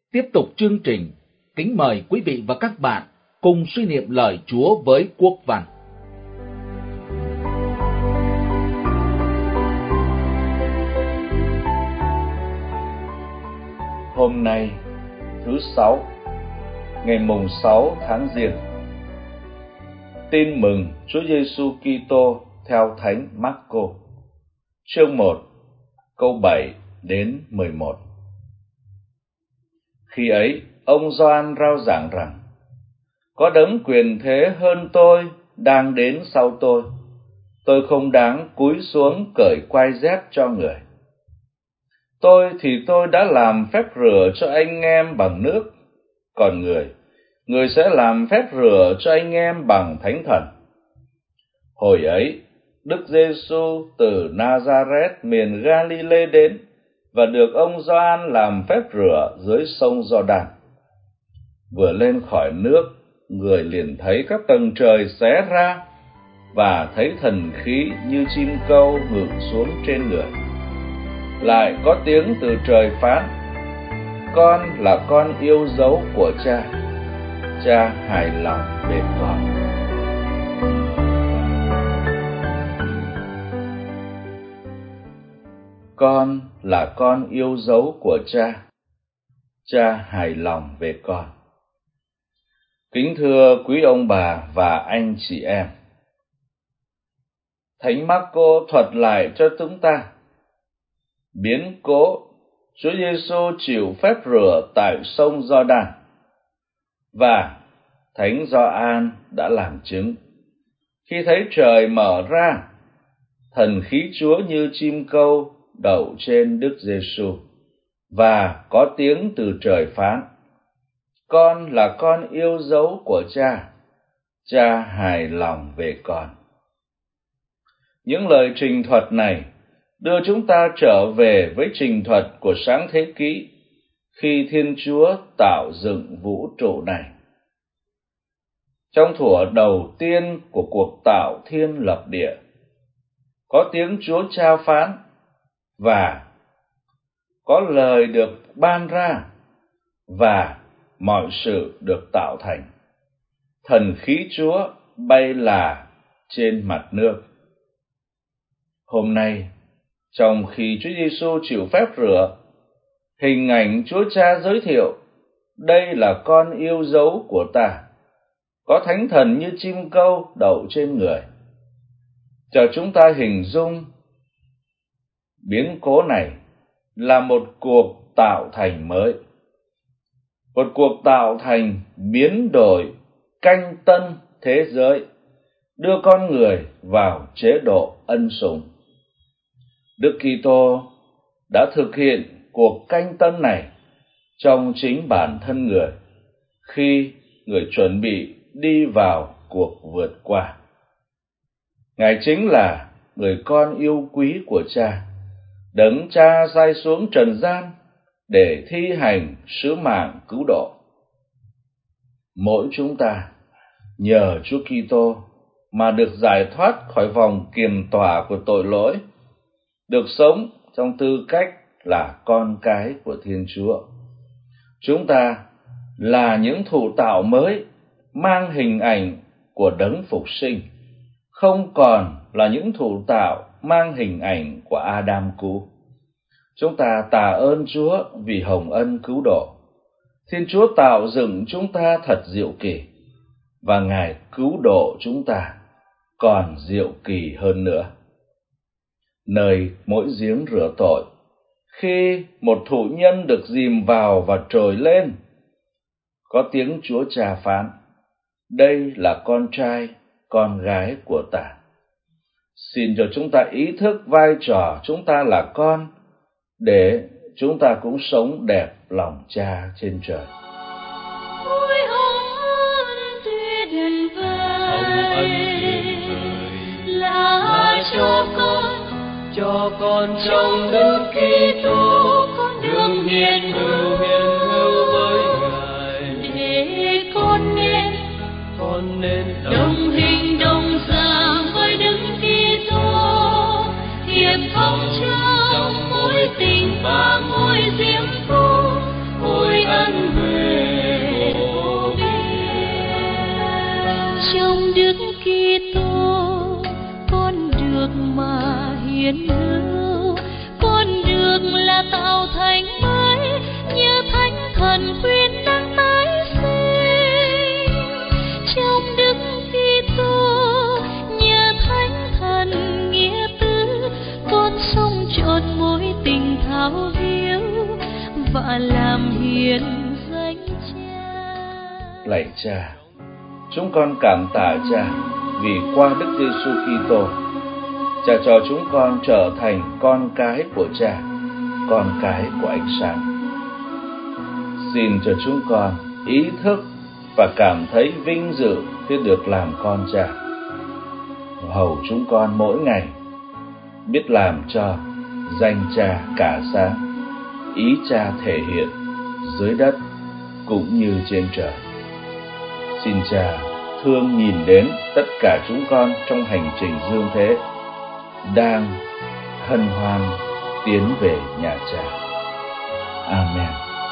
Tiếp tục chương trình, kính mời quý vị và các bạn cùng suy niệm lời Chúa với Quốc Văn. Hôm nay, thứ Sáu, ngày mùng 6 tháng Giêng. Tin mừng Chúa Giêsu Kitô theo Thánh Mác-cô, chương 1, câu 7 đến 11. Khi ấy, ông Gioan rao giảng rằng: Có đấng quyền thế hơn tôi đang đến sau tôi không đáng cúi xuống cởi quai dép cho người. Tôi đã làm phép rửa cho anh em bằng nước, còn người sẽ làm phép rửa cho anh em bằng Thánh Thần. Hồi ấy, Đức Giêsu từ Nazareth miền Galilee đến và được ông Gioan làm phép rửa dưới sông Giođan. Vừa lên khỏi nước, người liền thấy các tầng trời xé ra và thấy thần khí như chim câu ngự xuống trên người. Lại có tiếng từ trời phán: Con là con yêu dấu của Cha, Cha hài lòng về con. Con là con yêu dấu của Cha, Cha hài lòng về con. Kính thưa quý ông bà và anh chị em, Thánh Mác-cô thuật lại cho chúng ta biến cố Chúa Giêsu chịu phép rửa tại sông Giođan, và Thánh Gioan đã làm chứng. Khi thấy trời mở ra, thần khí Chúa như chim câu đậu trên Đức Giêsu, và có tiếng từ trời phán: Con là con yêu dấu của Cha, Cha hài lòng về con. Những lời trình thuật này đưa chúng ta trở về với trình thuật của Sáng Thế Ký, khi Thiên Chúa tạo dựng vũ trụ này. Trong thuở đầu tiên của cuộc tạo thiên lập địa, có tiếng Chúa Cha phán, và có lời được ban ra, và mọi sự được tạo thành. Thần khí Chúa bay là trên mặt nước. Hôm nay, trong khi Chúa Giêsu chịu phép rửa, hình ảnh Chúa Cha giới thiệu: Đây là con yêu dấu của ta, có Thánh Thần như chim câu đậu trên người, cho chúng ta hình dung biến cố này là một cuộc tạo thành mới, một cuộc tạo thành biến đổi canh tân thế giới, đưa con người vào chế độ ân sủng. Đức Kitô đã thực hiện cuộc canh tân này trong chính bản thân người, khi người chuẩn bị đi vào cuộc vượt qua. Ngài chính là người con yêu quý của Cha, đấng Cha sai xuống trần gian để thi hành sứ mạng cứu độ. Mỗi chúng ta nhờ Chúa Kitô mà được giải thoát khỏi vòng kiềm tỏa của tội lỗi, được sống trong tư cách là con cái của Thiên Chúa. Chúng ta là những thụ tạo mới, mang hình ảnh của đấng phục sinh, không còn là những thụ tạo mang hình ảnh của Adam cũ. Chúng ta tạ ơn Chúa vì hồng ân cứu độ. Thiên Chúa tạo dựng chúng ta thật diệu kỳ, và Ngài cứu độ chúng ta còn diệu kỳ hơn nữa. Nơi mỗi giếng rửa tội, khi một thụ nhân được dìm vào và trồi lên, có tiếng Chúa Cha phán: Đây là con trai, con gái của ta. Xin cho chúng ta ý thức vai trò chúng ta là con, để chúng ta cũng sống đẹp lòng Cha trên trời. Ôi hồng ân tuyệt vời là cho con trong Đức Kitô đường hiền hữu với Ngài, để con nên đồng hình đồng dáng với Đức Kitô, hiệp thông trong mối tình và mối diễm phúc. Ôi ân làm hiền danh Cha. Lạy Cha, chúng con cảm tạ Cha vì qua Đức Giêsu Kitô, Cha cho chúng con trở thành con cái của Cha, con cái của ánh sáng. Xin cho chúng con ý thức và cảm thấy vinh dự khi được làm con Cha. Hầu chúng con mỗi ngày biết làm cho danh Cha cả sáng, ý Cha thể hiện dưới đất cũng như trên trời. Xin Cha thương nhìn đến tất cả chúng con trong hành trình dương thế, đang hân hoan tiến về nhà Cha. Amen.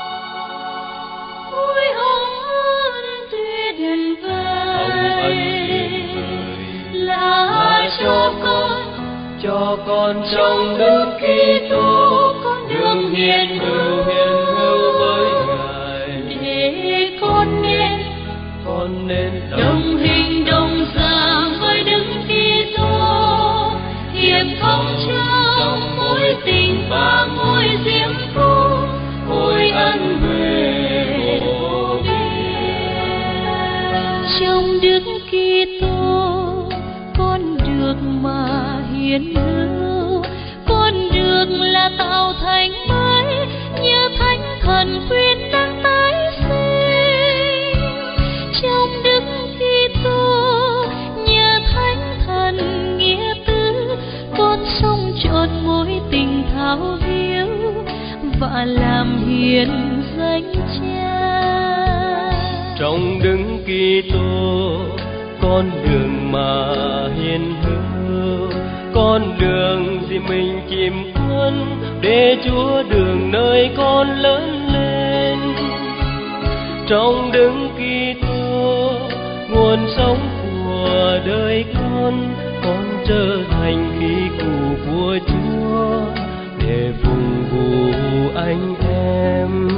Ôi hồng ân tuyệt vời, là cho con trong Đức Kitô đường hiền hữu với Ngài, để con nên đồng hình đồng dáng với Đức Kitô, hiệp thông trong mối tình và mối diễm phúc, ôi ân huệ vô biên. Trong Đức Kitô con được mà hiến hữu, con được là tạo thành mới, như thánh thần khuyên đang tái sinh. Trong Đức Kitô nhờ thánh thần nghĩa tứ, con sống trọn mối tình thao hiếu và làm hiền danh Cha. Trong Đức Kitô con đường mà hiền hữu, con đường gì mình chìm quân, để Chúa đường nơi con lớn lên. Trong Đức Kitô nguồn sống của đời con trở thành khí cụ của Chúa để phục vụ anh em.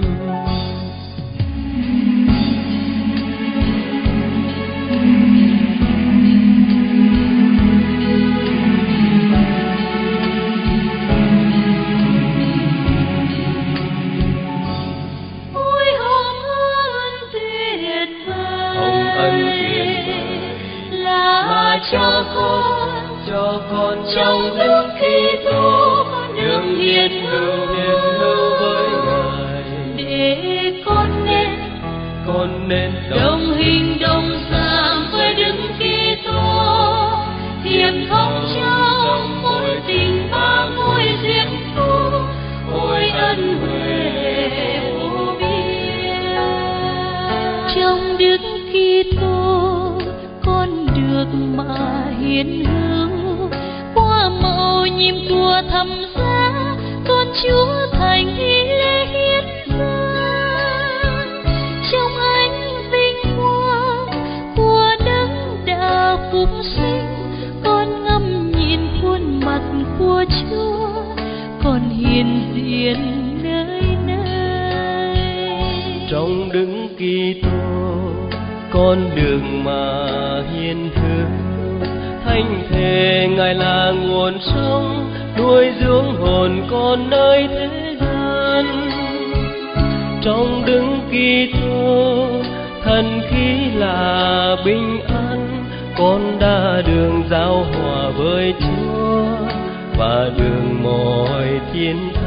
Cho con trong Đức Kitô đường hiền hữu với Ngài, để con nên đồng hình đồng dáng với Đức Kitô, hiệp thông trong mối tình và mối diễm phúc, ôi ân huệ vô biên. Trong Đức Kitô con được mà hiến hữu, qua màu nhiệm của thập giá con Chúa thành hy lễ hiến dâng. Trong ánh vinh quang của Đấng đã phục sinh, con ngắm nhìn khuôn mặt của Chúa, con hiện diện nơi nơi. Trong Đức Kitô con được mà hiền hữu, thánh thể Ngài là nguồn sống, nuôi dưỡng hồn con nơi thế gian. Trong Đức Kitô thần khí là bình an, con đã đường giao hòa với Chúa và đường mọi thiên thánh.